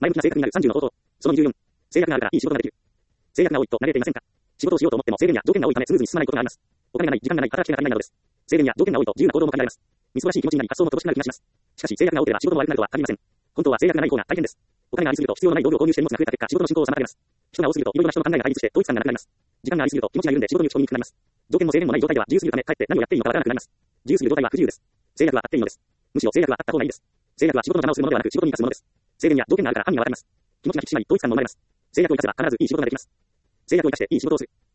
前向きな性格になる30の方法。その24。制約があるからいい仕事ができる。制約が多いと慣れていませんか？仕事をしようと思っても制限や条件が多いためスムーズに進まないことがあります。お金がない、時間がない、働き手が足りないなどです。制限や条件が多いと自由な行動も限られます。みすぼらしい気持ちになり発想も乏しくなる気がします。しかし制約が多ければ仕事も悪くなるとは限りません。本当は制約がない方が大変です。お金がありすぎると必要のない道具を購入して荷物が増えた結果仕事の進行を妨げます。人が多すぎるといろいろな人の考えが対立して統一感がなくなります。時間がありすぎると気持ちが緩んで仕事に打ち込みにくくなります。条件も制限もない状態では自由すぎるためかえって何をやっていいのかわからなくなります。自由すぎる状態は不自由です。制約はあっていいのです。むしろ制約はあった方がいいです。制約は仕事の邪魔をするものではなく仕事に生かすものです。制限や条件があるから犯人はわかります。気持ちが引き締まり統一感も生まれます。制約を生かせば必ずいい仕事ができます。制約を生かしていい仕事をする。